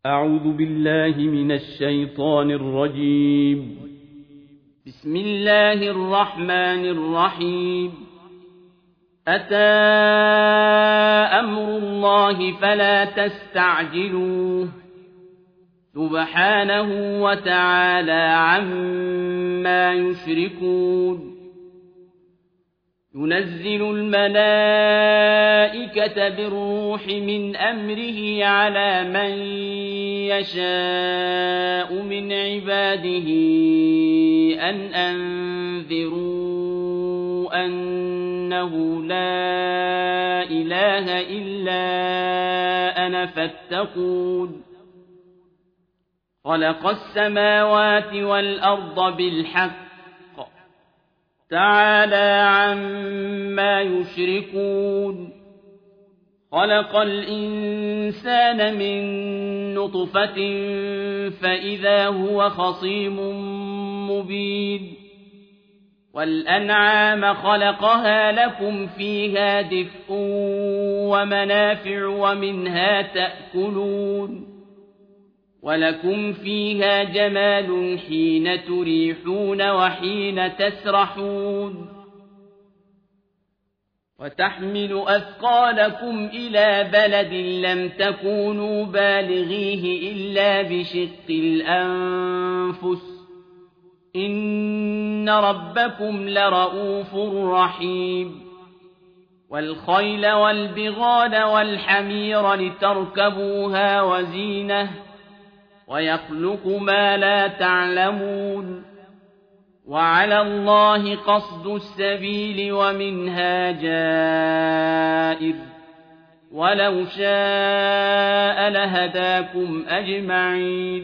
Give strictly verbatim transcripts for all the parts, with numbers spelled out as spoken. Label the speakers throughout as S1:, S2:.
S1: أعوذ بالله من الشيطان الرجيم. بسم الله الرحمن الرحيم. أتى أمر الله فلا تستعجلوه سبحانه وتعالى عما يشركون. ينزل الملائكة بالروح من أمره على من يشاء من عباده أن أنذروا أنه لا إله إلا أنا فاتقون. خلق السماوات والأرض بالحق تعالى عما يشركون. خلق الإنسان من نطفة فإذا هو خصيم مبين. والأنعام خلقها لكم فيها دفء ومنافع ومنها تأكلون. ولكم فيها جمال حين تريحون وحين تسرحون. وتحمل أثقالكم إلى بلد لم تكونوا بالغيه إلا بشق الأنفس إن ربكم لرؤوف رحيم. والخيل والبغال والحمير لتركبوها وزينة ويخلق ما لا تعلمون. وعلى الله قصد السبيل ومنها جائر ولو شاء لهداكم أجمعين.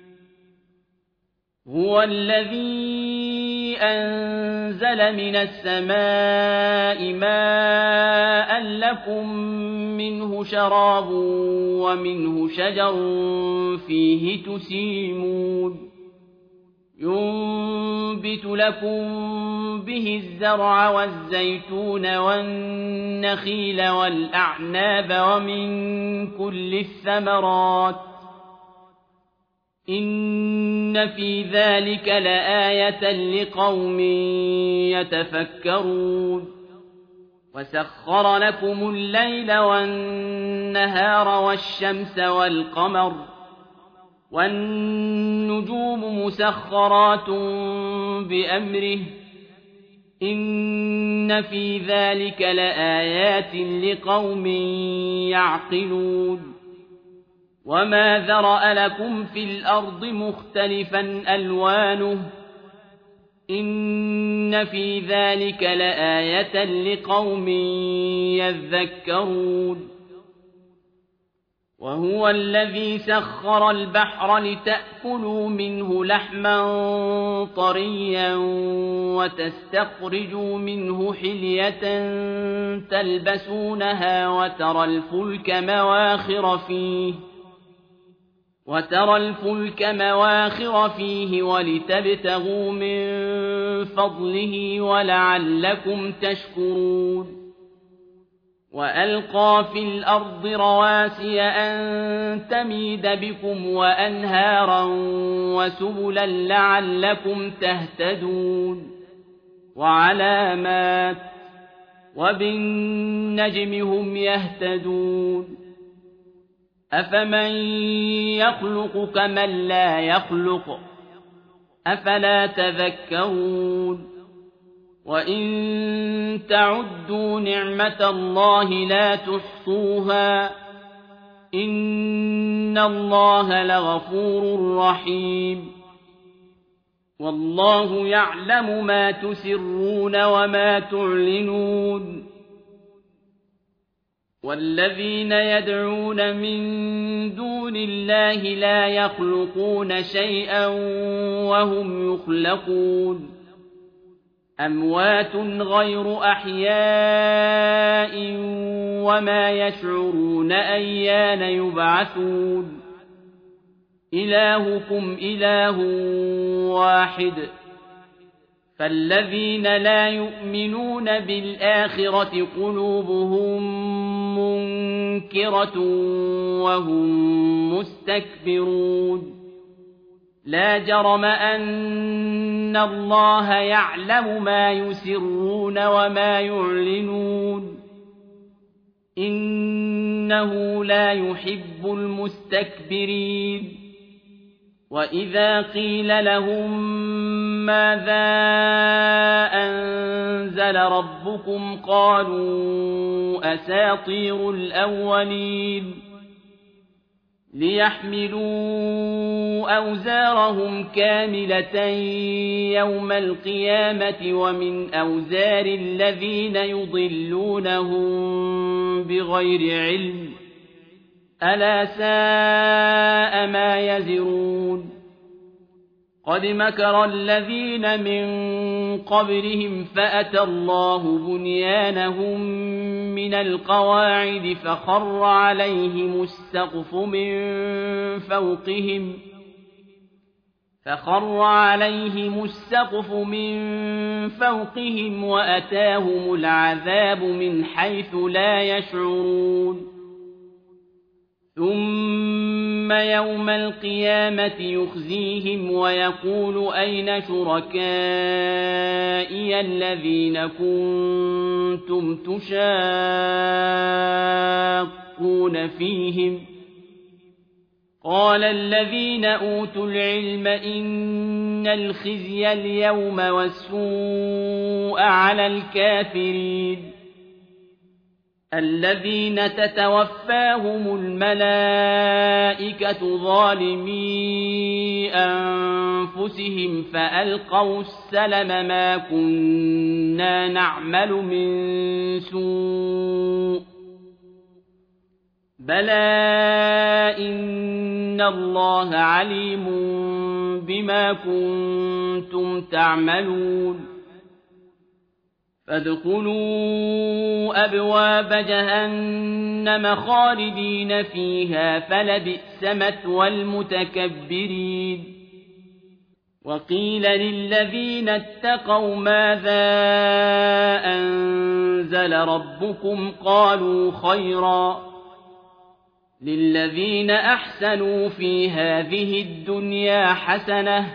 S1: هو الذي أنزل من السماء ماء لكم منه شراب ومنه شجر فيه تسيمون. ينبت لكم به الزرع والزيتون والنخيل والأعناب ومن كل الثمرات إن في ذلك لآية لقوم يتفكرون. وسخر لكم الليل والنهار والشمس والقمر والنجوم مسخرات بأمره إن في ذلك لآيات لقوم يعقلون. وما ذرأ لكم في الأرض مختلفا ألوانه إن في ذلك لآية لقوم يذكرون. وهو الذي سخر البحر لتأكلوا منه لحما طريا وتستخرجوا منه حلية تلبسونها وترى الفلك مواخر فيه وترى الفلك مواخر فيه ولتبتغوا من فضله ولعلكم تشكرون. وألقى في الأرض رواسي أن تميد بكم وأنهارا وسبلا لعلكم تهتدون. وعلامات وبالنجم هم يهتدون. أفمن يخلق كمن لا يخلق أفلا تذكرون. وإن تعدوا نعمة الله لا تحصوها إن الله لغفور رحيم. والله يعلم ما تسرون وما تعلنون. والذين يدعون من دون الله لا يخلقون شيئا وهم يخلقون. أموات غير أحياء وما يشعرون أيان يبعثون. إلهكم إله واحد فالذين لا يؤمنون بالآخرة قلوبهم منكرة مُنكِرَةٌ وَهُمْ مُسْتَكْبِرُونَ لا جرم أن الله يعلم ما يسرون وما يعلنون إنه لا يحب المستكبرين وإذا قيل لهم ماذا أنزل ربكم قالوا أساطير الأولين ليحملوا أوزارهم كاملة يوم القيامة ومن أوزار الذين يضلونهم بغير علم ألا ساء ما يزرون قد مكر الذين من قبلهم فأتى الله بنيانهم من القواعد فخر عليهم السقف من فوقهم فخر عليهم السقف من فوقهم وأتاهم العذاب من حيث لا يشعرون ثم يوم القيامة يخزيهم ويقول أين شركائي الذين كنتم تشاقون فيهم قال الذين أوتوا العلم إن الخزي اليوم والسوء على الكافرين الذين تتوفاهم الملائكة ظالمي أنفسهم فألقوا السلم ما كنا نعمل من سوء بلى إن الله عليم بما كنتم تعملون فادخلوا أبواب جهنم خالدين فيها فلبئس مثوى المتكبرين وقيل للذين اتقوا ماذا أنزل ربكم قالوا خيرا للذين أحسنوا في هذه الدنيا حسنة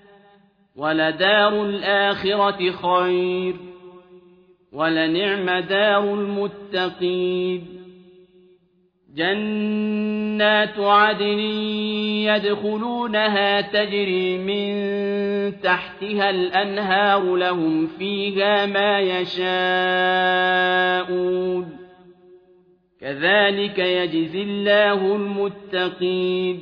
S1: ولدار الآخرة خير ولنعم دار المتقين جنات عدن يدخلونها تجري من تحتها الأنهار لهم فيها ما يشاءون كذلك يجزي الله المتقين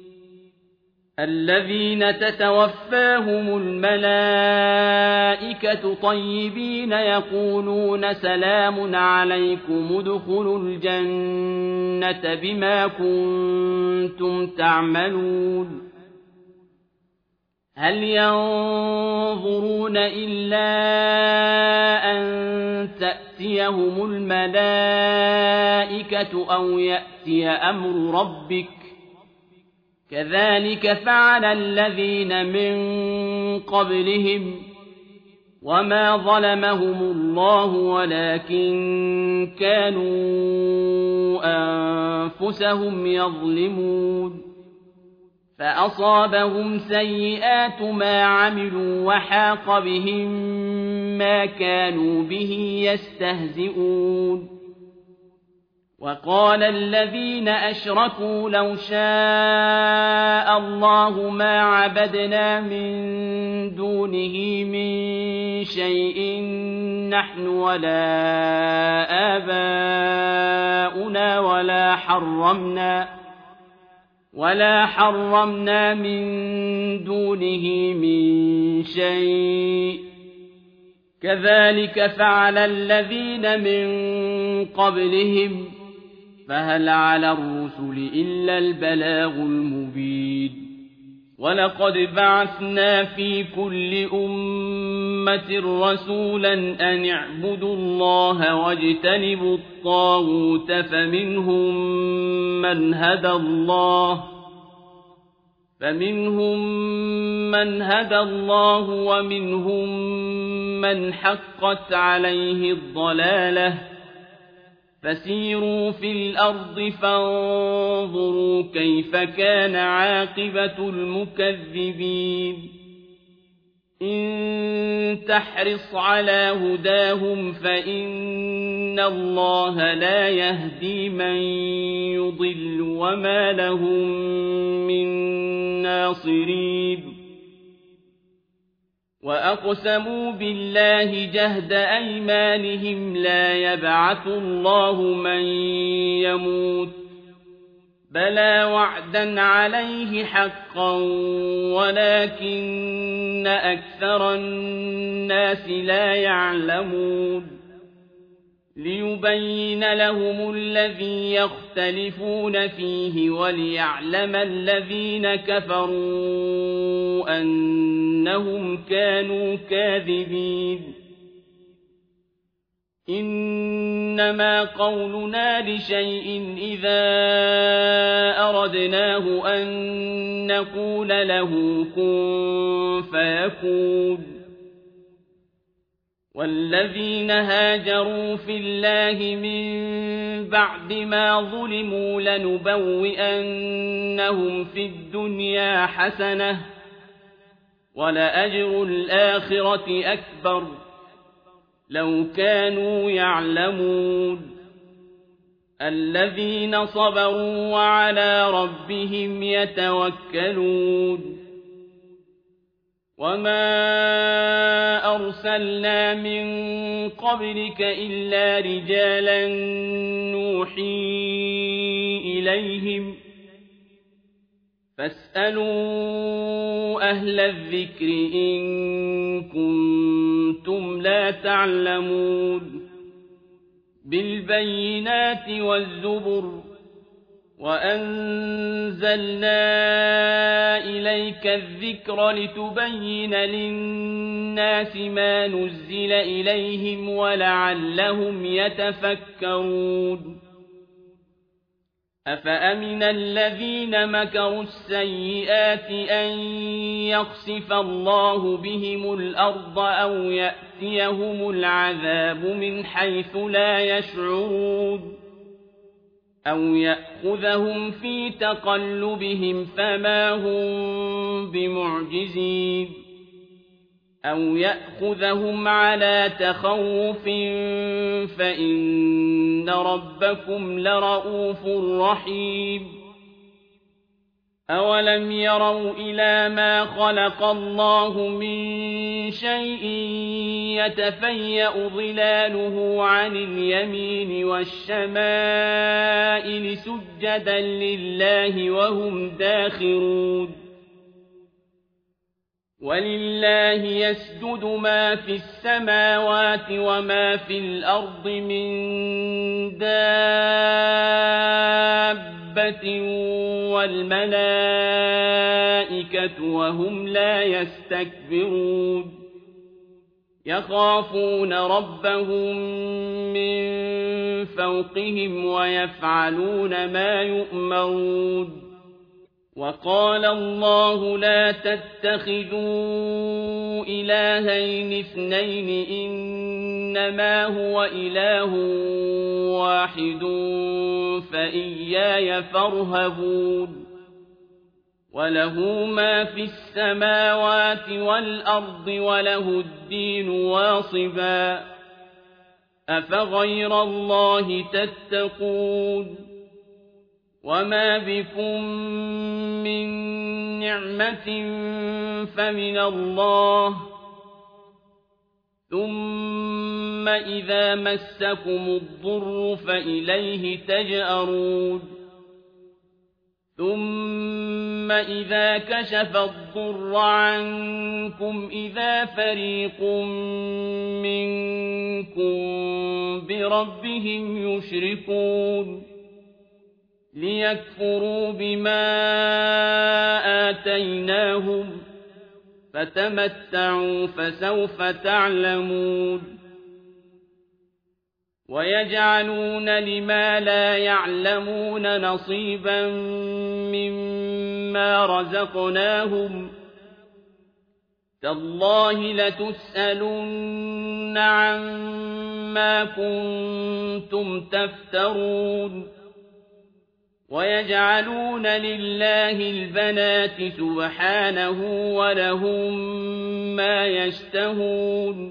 S1: الذين تتوفاهم الملائكة طيبين يقولون سلام عليكم ادخلوا الجنة بما كنتم تعملون هل ينظرون إلا أن تأتيهم الملائكة أو يأتي أمر ربك كذلك فعل الذين من قبلهم وما ظلمهم الله ولكن كانوا أنفسهم يظلمون فأصابهم سيئات ما عملوا وحاق بهم ما كانوا به يستهزئون وقال الذين أشركوا لو شاء الله ما عبدنا من دونه من شيء نحن ولا آباؤنا ولا حرمنا ولا حرمنا من دونه من شيء كذلك فعل الذين من قبلهم فهل على الرسل إلا البلاغ المبين ولقد بعثنا في كل أمة رسولا أن اعبدوا الله واجتنبوا الطاغوت فمنهم من هدى الله فمنهم من هدى الله ومنهم من حقت عليه الضلالة فسيروا في الأرض فانظروا كيف كان عاقبة المكذبين إن تحرص على هداهم فإن الله لا يهدي من يضل وما لهم من ناصرين وأقسموا بالله جهد أيمانهم لا يبعث الله من يموت بلى وعدا عليه حقا ولكن أكثر الناس لا يعلمون ليبين لهم الذي يختلفون فيه وليعلم الذين كفروا أنهم كانوا كاذبين إنما قولنا لشيء إذا أردناه أن نقول له كن فيكون والذين هاجروا في الله من بعد ما ظلموا لنبوئنهم في الدنيا حسنة ولأجر الآخرة أكبر لو كانوا يعلمون الذين صبروا وعلى ربهم يتوكلون وما أرسلنا من قبلك إلا رجالا نوحي إليهم فاسألوا أهل الذكر إن كنتم لا تعلمون بالبينات والزبر وأنزلنا إليك الذكر لتبين للناس ما نزل إليهم ولعلهم يتفكرون أفأمن الذين مكروا السيئات أن يخسف الله بهم الأرض أو يأتيهم العذاب من حيث لا يشعرون أو يأخذهم في تقلبهم فما هم بمعجزين أو يأخذهم على تخوف فإن ربكم لرؤوف رحيم أولم يروا إلى ما خلق الله من شيء يتفيأ ظلاله عن اليمين والشمائل سجدا لله وهم داخرون ولله يسجد ما في السماوات وما في الأرض من دابة والملائكة وهم لا يستكبرون يخافون ربهم من فوقهم ويفعلون ما يؤمرون وقال الله لا تتخذوا إلهين اثنين إنما هو إله واحد فإياي فارهبون وله ما في السماوات والأرض وله الدين واصبا أفغير الله تتقون وما بكم من نعمة فمن الله ثم إذا مسكم الضر فإليه تجأرون ثم إذا كشف الضر عنكم إذا فريق منكم بربهم يشركون ليكفروا بما آتيناهم فتمتعوا فسوف تعلمون ويجعلون لما لا يعلمون نصيبا مما رزقناهم تالله لتسألن عما كنتم تفترون ويجعلون لله البنات سبحانه ولهم ما يشتهون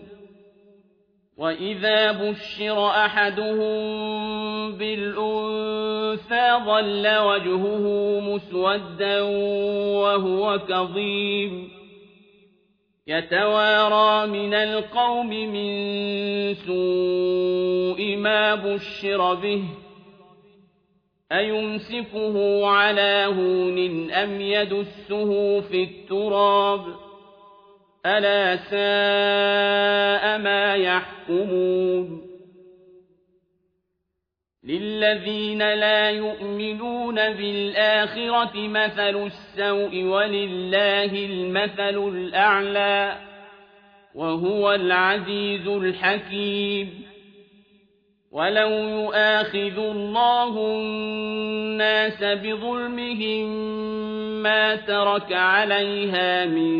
S1: وإذا بشر أحدهم بالأنثى ظل وجهه مسودا وهو كظيم يتوارى من القوم من سوء ما بشر به أيمسكه على هون أم يدسه في التراب ألا ساء ما يحكمون للذين لا يؤمنون بالآخرة مثل السوء ولله المثل الأعلى وهو العزيز الحكيم ولو يؤاخذ الله الناس بظلمهم ما ترك عليها من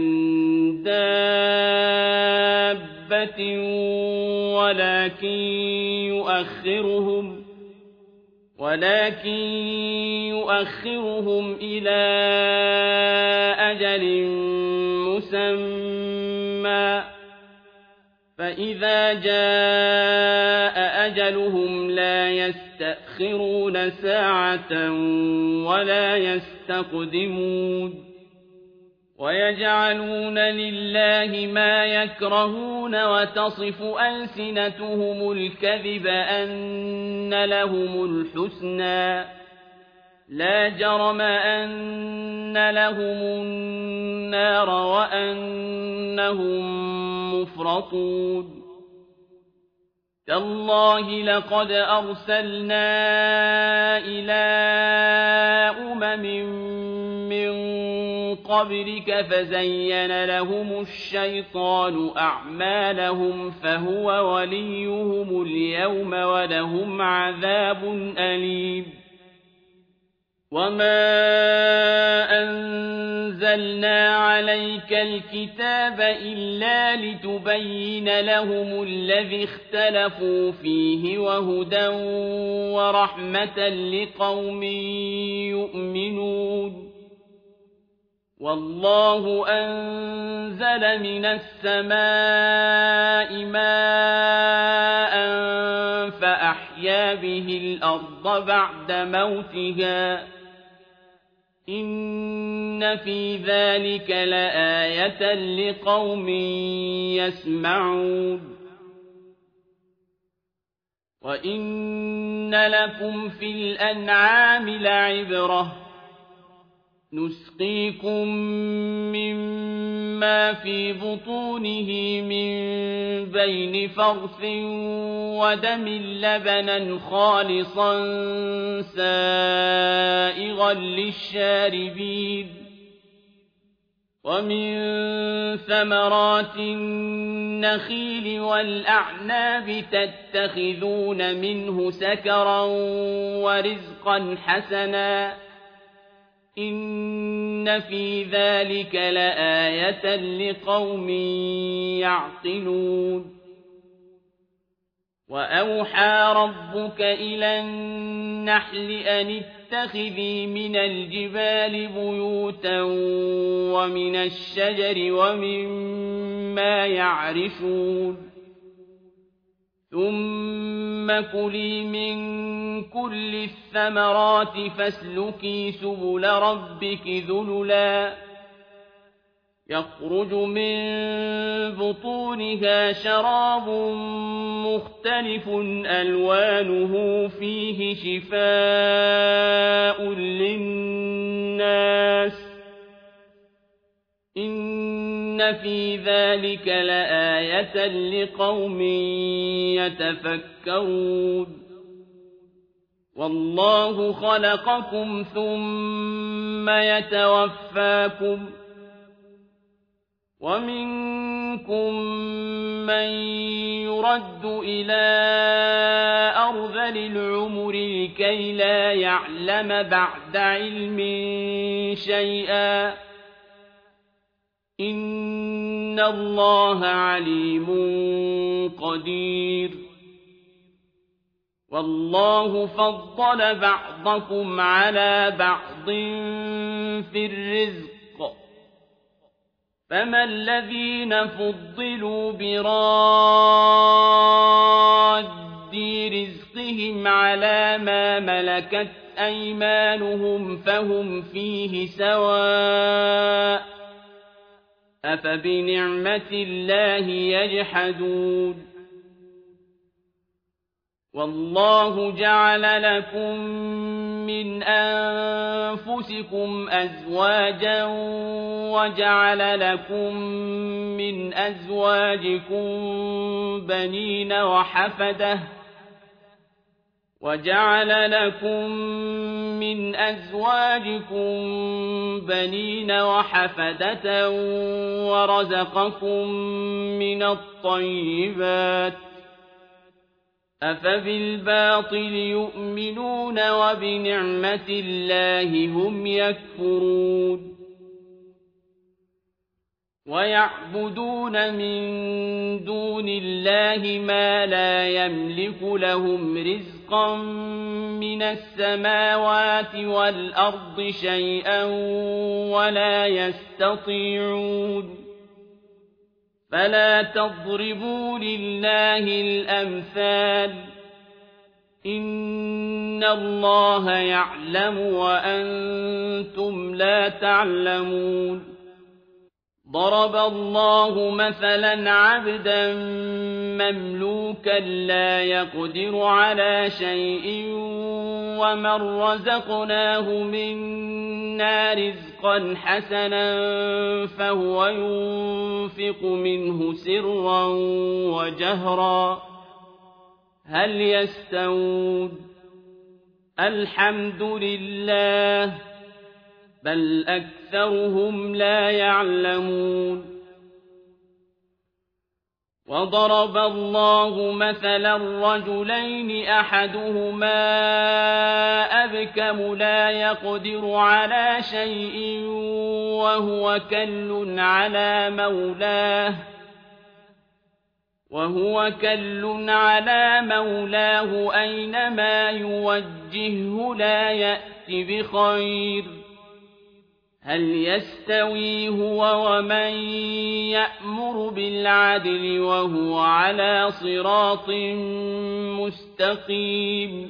S1: دابة ولكن يؤخرهم ولكن يؤخرهم إلى أجل مسمى فإذا جاء أجلهم لا يستأخرون ساعة ولا يستقدمون ويجعلون لله ما يكرهون وتصف ألسنتهم الكذب أن لهم الحسنى لا جرم أن لهم النار وأنهم مفرطون تالله لقد أرسلنا إلى أمم من قبلك فزين لهم الشيطان أعمالهم فهو وليهم اليوم ولهم عذاب أليم وما أنزلنا عليك الكتاب إلا لتبين لهم الذي اختلفوا فيه وهدى ورحمة لقوم يؤمنون والله أنزل من السماء ماء فأحيا به الأرض بعد موتها إن في ذلك لآية لقوم يسمعون وإن لكم في الأنعام لعبرة نسقيكم مما في بطونه من بين فرث ودم لبنا خالصا سائغا للشاربين ومن ثمرات النخيل والأعناب تتخذون منه سكرا ورزقا حسنا إن في ذلك لآية لقوم يعقلون وأوحى ربك إلى النحل أن اتخذي من الجبال بيوتا ومن الشجر ومما يعرشون ثم كلي من كل الثمرات فاسلكي سبل ربك ذللا يخرج من بطونها شراب مختلف ألوانه فيه شفاء للناس إن في ذلك لآية لقوم يتفكرون والله خلقكم ثم يتوفاكم ومنكم من يرد إلى أرذل العمر لكي لا يعلم بعد علم شيئا إن إِنَّ اللَّهَ عَلِيمٌ قَدِيرٌ وَاللَّهُ فَضَّلَ بَعْضَكُمْ عَلَى بَعْضٍ فِي الرِّزْقِ فَمَا الَّذِينَ فُضِّلُوا بِرَادِّ رِزْقِهِمْ عَلَىٰ مَا مَلَكَتْ أَيْمَانُهُمْ فَهُمْ فِيهِ سَوَاءٌ ۚ أَفَبِنِعْمَةِ اللَّهِ يَجْحَدُونَ وَاللَّهُ جَعَلَ لَكُم مِّنْ أَنفُسِكُمْ أَزْوَاجًا وَجَعَلَ لَكُم مِّنْ أَزْوَاجِكُم بَنِينَ وَحَفَدَةً وَجَعَلَ لَكُم مِّنْ أَزْوَاجِكُم بَنِينَ وَحَفَدَةً وَرَزَقَكُم مِّنَ الطَّيِّبَاتِ ۚ أَفَبِالْبَاطِلِ يُؤْمِنُونَ وَبِنِعْمَةِ اللَّهِ هُمْ يَكْفُرُونَ وَيَعْبُدُونَ مِن دُونِ اللَّهِ مَا لَا يَمْلِكُ لَهُمْ رِزْقًا مِّنَ السَّمَاوَاتِ وَالْأَرْضِ شَيْئًا وَلَا يَسْتَطِيعُونَ فَلَا تَضْرِبُوا لِلَّهِ الْأَمْثَالَ ۚ إِنَّ اللَّهَ يَعْلَمُ وَأَنتُمْ لَا تَعْلَمُونَ ضَرَبَ اللَّهُ مَثَلًا عَبْدًا مَّمْلُوكًا لَّا يَقْدِرُ عَلَىٰ شَيْءٍ وَمَن رَّزَقْنَاهُ مِنَّا رِزْقًا حَسَنًا فَهُوَ يُنفِقُ مِنْهُ سِرًّا وَجَهْرًا هَلْ يَسْتَوُونَ ۚ الْحَمْدُ لِلَّهِ ۚ بَلْ أَكْثَرُهُمْ لَا يَعْلَمُونَ وَضَرَبَ اللَّهُ مَثَلًا رَّجُلَيْنِ أَحَدُهُمَا أَبْكَمُ لَا يَقْدِرُ عَلَىٰ شَيْءٍ وَهُوَ كَلٌّ عَلَىٰ مَوْلَاهُ وهو كل على مولاه أينما يوجهه لا يأت بخير هل يستوي هو ومن يأمر بالعدل وهو على صراط مستقيم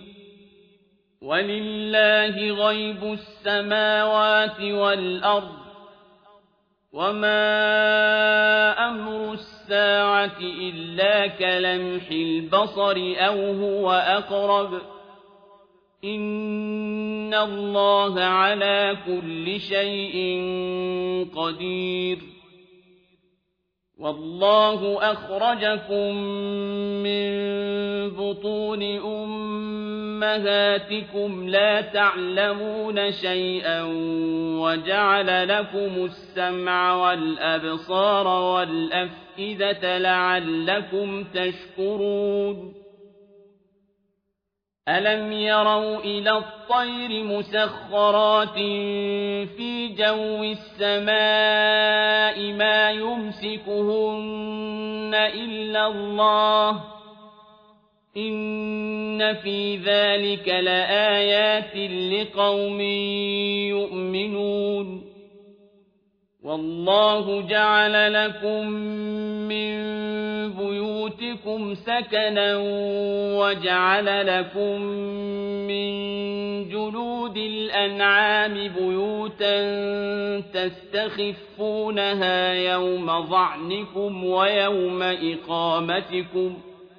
S1: ولله غيب السماوات والأرض وما أمر الساعة إلا كلمح البصر أو هو أقرب إن الله على كل شيء قدير والله أخرجكم من بطون أمهاتكم لا تعلمون شيئا وجعل لكم السمع والأبصار والأفئدة لعلكم تشكرون ألم يروا إلى الطير مسخرات في جو السماء ما يمسكهن إلا الله إن في ذلك لآيات لقوم يؤمنون والله جعل لكم من بيوتكم سكنا وجعل لكم من جلود الأنعام بيوتا تستخفونها يوم ظعنكم ويوم إقامتكم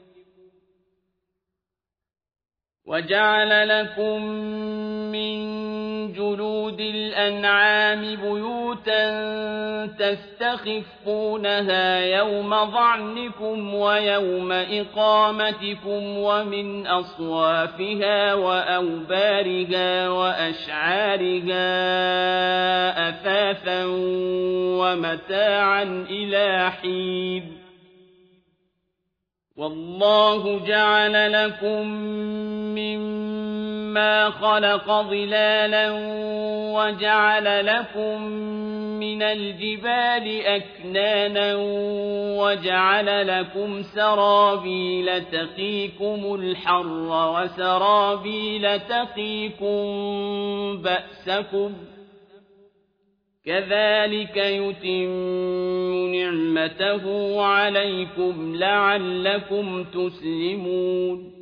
S1: وجعل لكم من جلود الأنعام بيوتا تستخفونها يوم ظعنكم ويوم إقامتكم ومن أصوافها وأوبارها وأشعارها أثاثا ومتاعا إلى حين والله جعل لكم مما مَا خَلَقَ ظِلَالًا وَجَعَلَ لَكُم مِّنَ الْجِبَالِ أَكْنَانًا وَجَعَلَ لَكُمْ سَرَابِيلَ تَقِيكُمُ الْحَرَّ وَسَرَابِيلَ تَقِيكُم بَأْسَكُمْ ۚ كَذَٰلِكَ يُتِمُّ نِعْمَتَهُ عَلَيْكُمْ لَعَلَّكُمْ تُسْلِمُونَ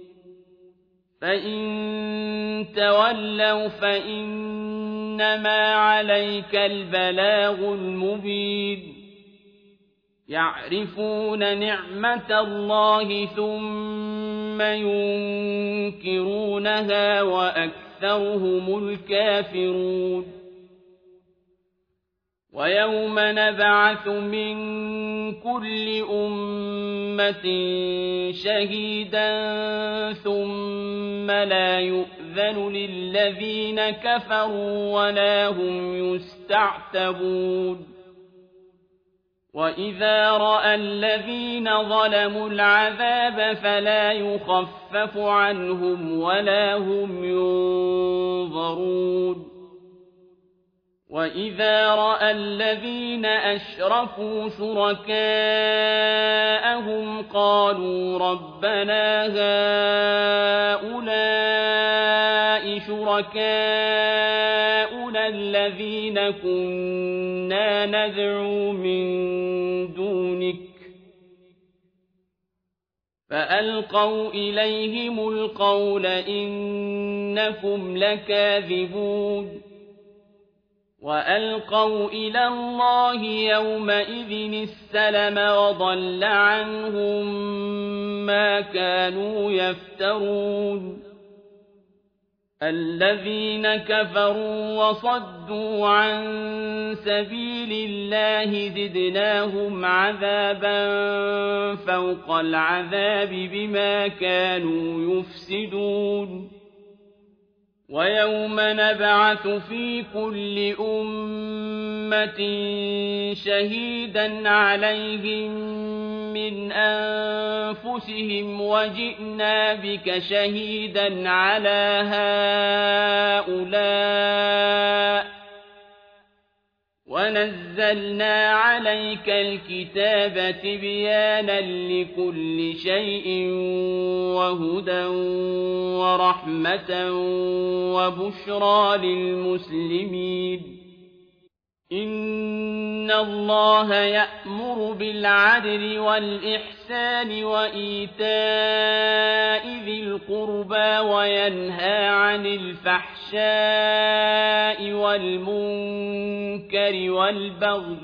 S1: فَإِن تَوَلَّوْا فَإِنَّمَا عَلَيْكَ الْبَلَاغُ الْمُبِينُ يَعْرِفُونَ نِعْمَتَ اللَّهِ ثُمَّ يُنكِرُونَهَا وَأَكْثَرُهُمُ الْكَافِرُونَ وَيَوْمَ نَبْعَثُ مِن كُلِّ أُمَّةٍ شَهِيدًا ثُمَّ لَا يُؤْذَنُ لِلَّذِينَ كَفَرُوا وَلَا هُمْ يُسْتَعْتَبُونَ وَإِذَا رَأَى الَّذِينَ ظَلَمُوا الْعَذَابَ فَلَا يُخَفَّفُ عَنْهُمْ وَلَا هُمْ يُنظَرُونَ وَإِذَا رَأَى الَّذِينَ أَشْرَكُوا شُرَكَاءَهُمْ قَالُوا رَبَّنَا هَٰؤُلَاءِ شُرَكَاؤُنَا الَّذِينَ كُنَّا نَدْعُو مِن دُونِكَ فَأَلْقَوْا إِلَيْهِمُ الْقَوْلَ إِنَّكُمْ لَكَاذِبُونَ وَأَلْقَوْا إِلَى اللَّهِ يَوْمَئِذٍ السَّلَمَ وَضَلَّ عَنْهُم مَّا كَانُوا يَفْتَرُونَ الَّذِينَ كَفَرُوا وَصَدُّوا عَن سَبِيلِ اللَّهِ زِدْنَاهُمْ عَذَابًا فَوْقَ الْعَذَابِ بِمَا كَانُوا يُفْسِدُونَ وَيَوْمَ نَبْعَثُ فِي كُلِّ أُمَّةٍ شَهِيدًا عَلَيْهِم مِّنْ أَنفُسِهِمْ وَجِئْنَا بِكَ شَهِيدًا عَلَىٰ هَٰؤُلَاءِ وَنَزَّلْنَا عَلَيْكَ الْكِتَابَ تِبْيَانًا لِّكُلِّ شَيْءٍ وَهُدًى وَرَحْمَةً وَبُشْرَىٰ لِلْمُسْلِمِينَ إِنَّ اللَّهَ يَأْمُرُ بِالْعَدْلِ وَالْإِحْسَانِ وَإِيتَاءِ ذِي الْقُرْبَىٰ وَيَنْهَىٰ عَنِ الْفَحْشَاءِ وَالْمُنكَرِ وَالْبَغْيِ ۚ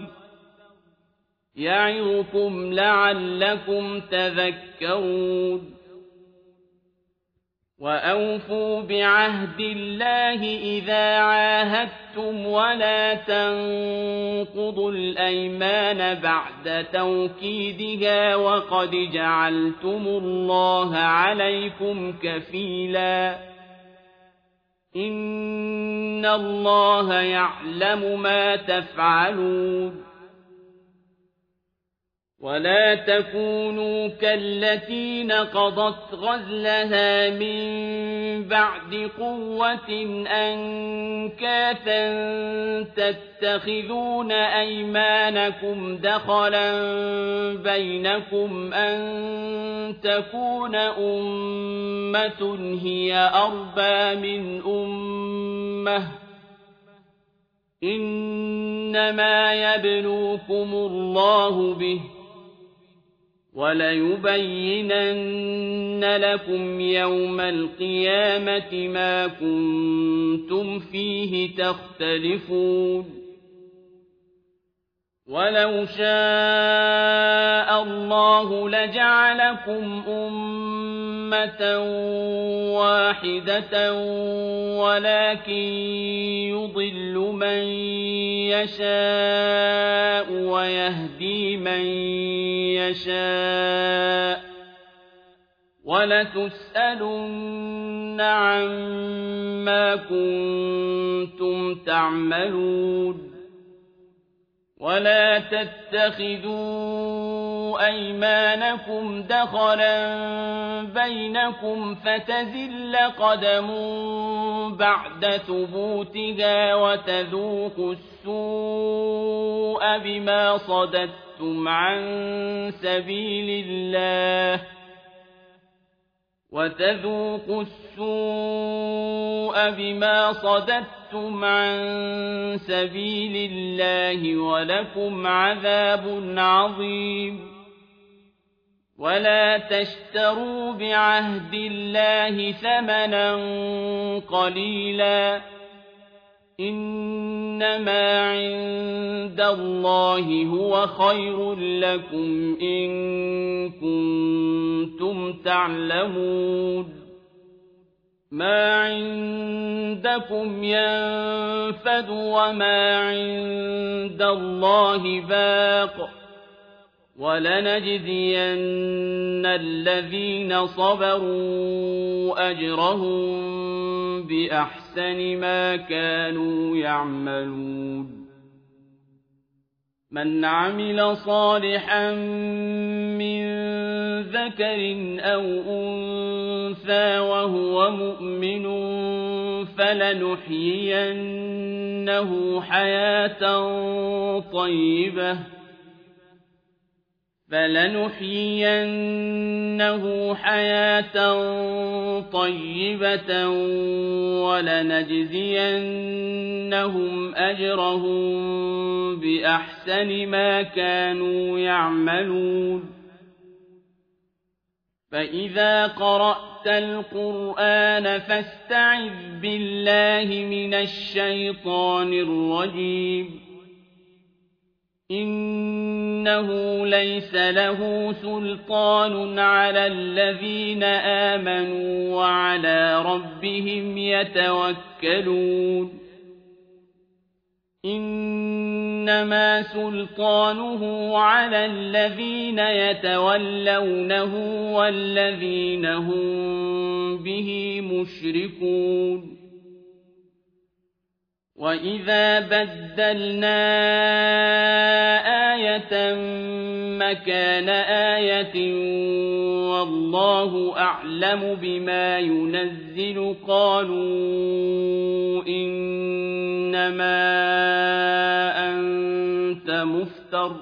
S1: يَعِظُكُمْ لَعَلَّكُمْ تَذَكَّرُونَ وَأَوْفُوا بِعَهْدِ اللَّهِ إِذَا عَاهَدتُّمْ وَلَا تَنقُضُوا الْأَيْمَانَ بَعْدَ تَوْكِيدِهَا وَقَدْ جَعَلْتُمُ اللَّهَ عَلَيْكُمْ كَفِيلًا إِنَّ اللَّهَ يَعْلَمُ مَا تَفْعَلُونَ وَلَا تَكُونُوا كَالَّتِي نَقَضَتْ غَزْلَهَا مِن بَعْدِ قُوَّةٍ أَنكَاثًا تَتَّخِذُونَ أَيْمَانَكُمْ دَخَلًا بَيْنَكُمْ أَن تَكُونَ أُمَّةٌ هِيَ أَرْبَىٰ مِنْ أُمَّةٍ ۚ إِنَّمَا يَبْلُوكُمُ اللَّهُ بِهِ وَلَيُبَيِّنَنَّ لَكُمْ يَوْمَ الْقِيَامَةِ مَا كُنتُمْ فِيهِ تَخْتَلِفُونَ وَلَوْ شَاءَ اللَّهُ لَجَعَلَكُمْ أُمَّةً وَاحِدَةً وَلَٰكِن يُضِلُّ مَن يَشَاءُ وَيَهْدِي مَن يَشَاءُ ۚ وَلَتُسْأَلُنَّ عَمَّا كُنتُمْ تَعْمَلُونَ وَلَا تَتَّخِذُوا أيمانكم دخلا بينكم فتزل قدم بعد ثبوتها وتذوقوا السوء بما صددتم عن سبيل الله وتذوقوا السوء بما صددتم عن سبيل الله ولكم عذاب عظيم ولا تشتروا بعهد الله ثمنا قليلا إنما عند الله هو خير لكم إن كنتم تعلمون ما عندكم ينفد وما عند الله باق ولنجزين الذين صبروا أجرهم بأحسن ما كانوا يعملون من عمل صالحا من ذكر أو أنثى وهو مؤمن فلنحيينه حياة طيبة فلنحيينه حياة طيبة ولنجزينهم أجرهم بأحسن ما كانوا يعملون فإذا قرأت القرآن فاستعذ بالله من الشيطان الرجيم إنه ليس له سلطان على الذين آمنوا وعلى ربهم يتوكلون إنما سلطانه على الذين يتولونه والذين هم به مشركون وإذا بدلنا آية مكان آية والله أعلم بما ينزل قالوا إنما أنت مفتر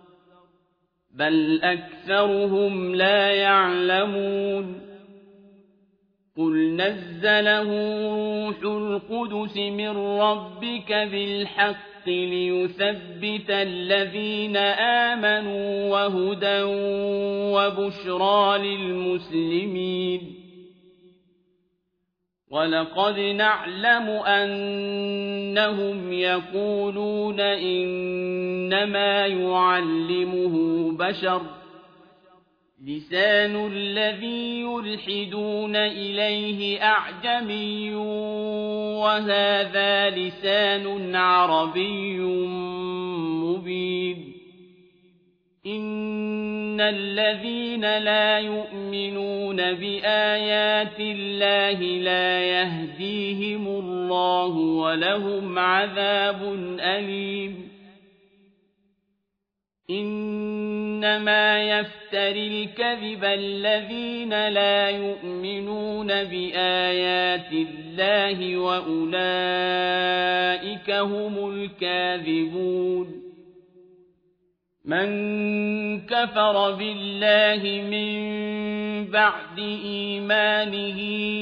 S1: بل أكثرهم لا يعلمون قل نزله روح القدس من ربك بالحق ليثبت الذين آمنوا وهدى وبشرى للمسلمين ولقد نعلم أنهم يقولون إنما يعلمه بشر لسان الذي يلحدون إليه أعجمي وهذا لسان عربي مبين إن الذين لا يؤمنون بآيات الله لا يهديهم الله ولهم عذاب أليم إنما يفتري الكذب الذين لا يؤمنون بآيات الله وأولئك هم الكاذبون من كفر بالله من بعد إيمانه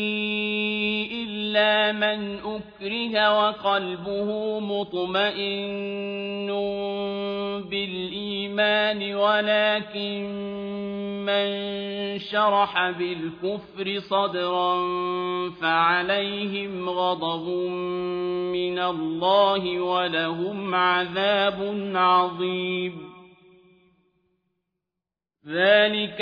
S1: إلا من أكره وقلبه مطمئن بالإيمان ولكن من شرح بالكفر صدرا فعليهم غضب من الله ولهم عذاب عظيم ذلك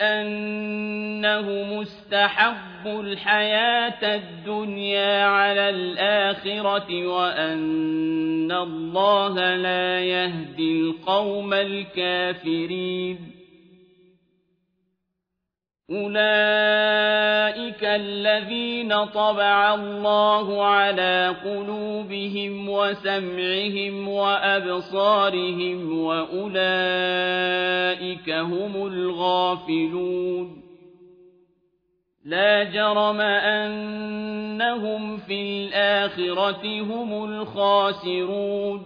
S1: بأنه مستحب الحياة الدنيا على الآخرة وأن الله لا يهدي القوم الكافرين أولئك الذين طبع الله على قلوبهم وسمعهم وأبصارهم وأولئك هم الغافلون لا جرم أنهم في الآخرة هم الخاسرون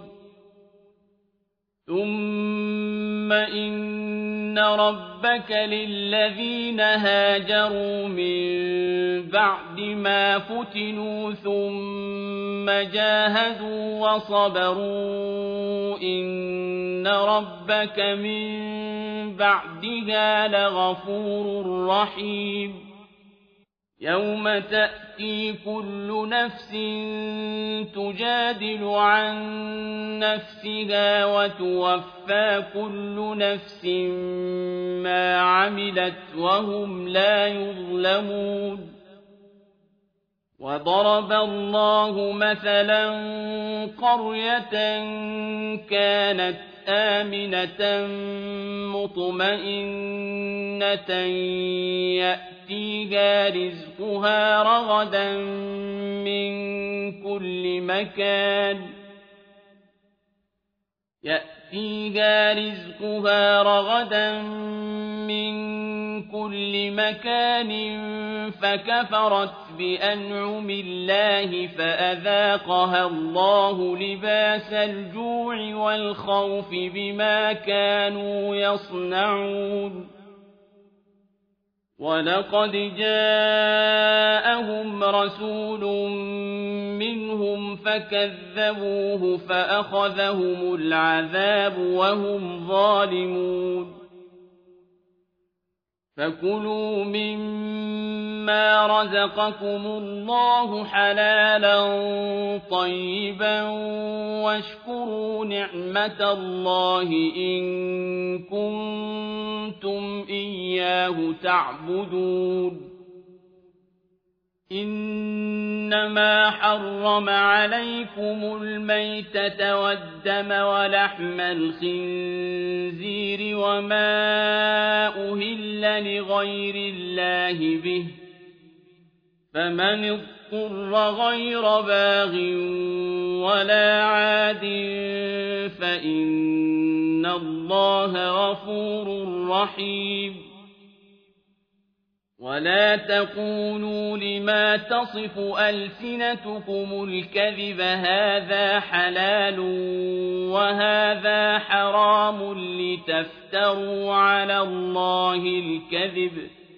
S1: ثم إن ربك للذين هاجروا من بعد ما فتنوا ثم جاهدوا وصبروا إن ربك من بعدها لغفور رحيم يوم تأتي كل نفس تجادل عن نفسها وتوفى كل نفس ما عملت وهم لا يظلمون وضرب الله مثلا قرية كانت آمنة مطمئنة يأتيها رزقها رغدا من كل مكان يأتيها رزقها رغدا من كل مكان فكفرت بأنعم الله فأذاقها الله لباس الجوع والخوف بما كانوا يصنعون ولقد جاءهم رسول منهم فكذبوه فأخذهم العذاب وهم ظالمون فكلوا مما رزقكم الله حلالا طيبا واشكروا نعمة الله إن كنتم إياه تعبدون إنما حرم عليكم الميتة والدم ولحم الخنزير وما أهل لغير الله به فمن اضطر غير باغ ولا عاد فإن الله غفور رحيم ولا تقولوا لما تصف ألسنتكم الكذب هذا حلال وهذا حرام لتفتروا على الله الكذب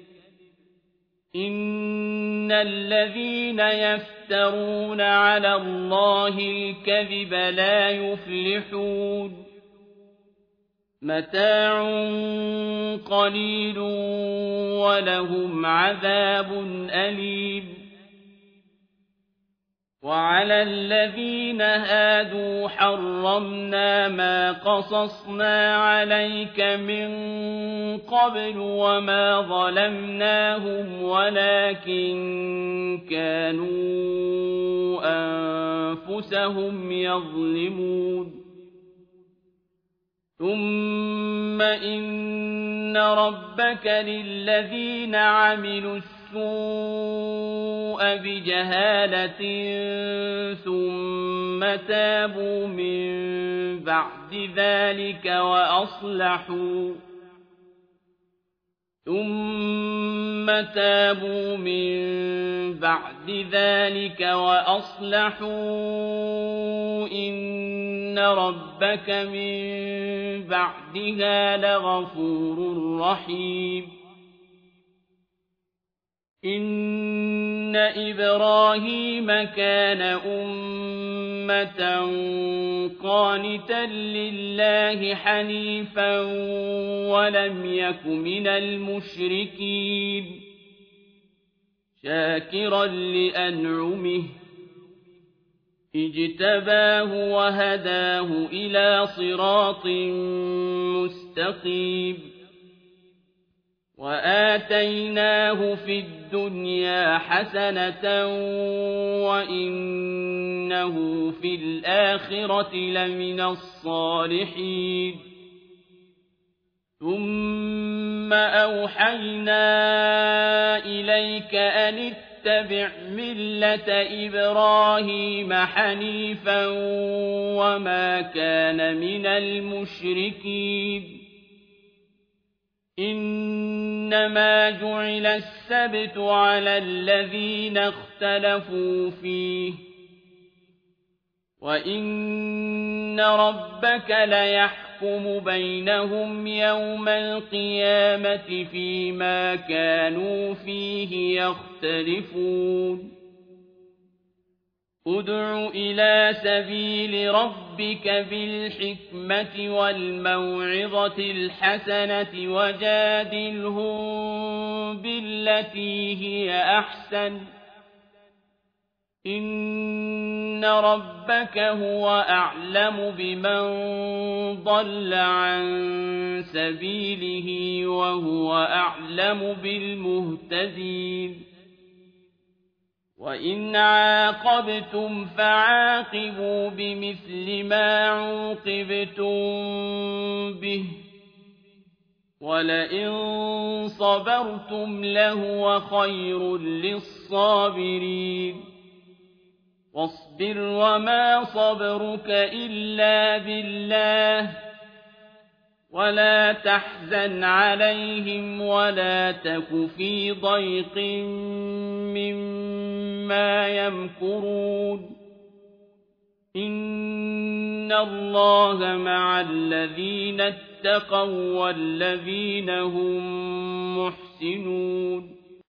S1: إن الذين يفترون على الله الكذب لا يفلحون متاع قليل ولهم عذاب أليم وعلى الذين هادوا حرمنا ما قصصنا عليك من قبل وما ظلمناهم ولكن كانوا أنفسهم يظلمون ثم إن ربك للذين عملوا السوء بجهالة ثم تابوا من بعد ذلك وأصلحوا ثم تابوا من بعد ذلك وأصلحوا إن ربك من بعدها لغفور رحيم إن إبراهيم كان أمة قانتا لله حنيفا ولم يك من المشركين شاكرا لأنعمه اجتباه وهداه إلى صراط مستقيم وآتيناه في الدنيا حسنة وإنه في الآخرة لمن الصالحين ثم أوحينا إليك أن اتبع ملة إبراهيم حنيفا وما كان من المشركين إنما جعل السبت على الذين اختلفوا فيه وإن ربك ليحكم بينهم يوم القيامة فيما كانوا فيه يختلفون ادع إلى سبيل ربك بالحكمة والموعظة الحسنة وجادلهم بالتي هي أحسن إن ربك هو أعلم بمن ضل عن سبيله وهو أعلم بالمهتدين وإن عاقبتم فعاقبوا بمثل ما عوقبتم به ولئن صبرتم لهو خير للصابرين واصبر وما صبرك إلا بالله ولا تحزن عليهم ولا تك في ضيق مما يمكرون إن الله مع الذين اتقوا والذين هم محسنون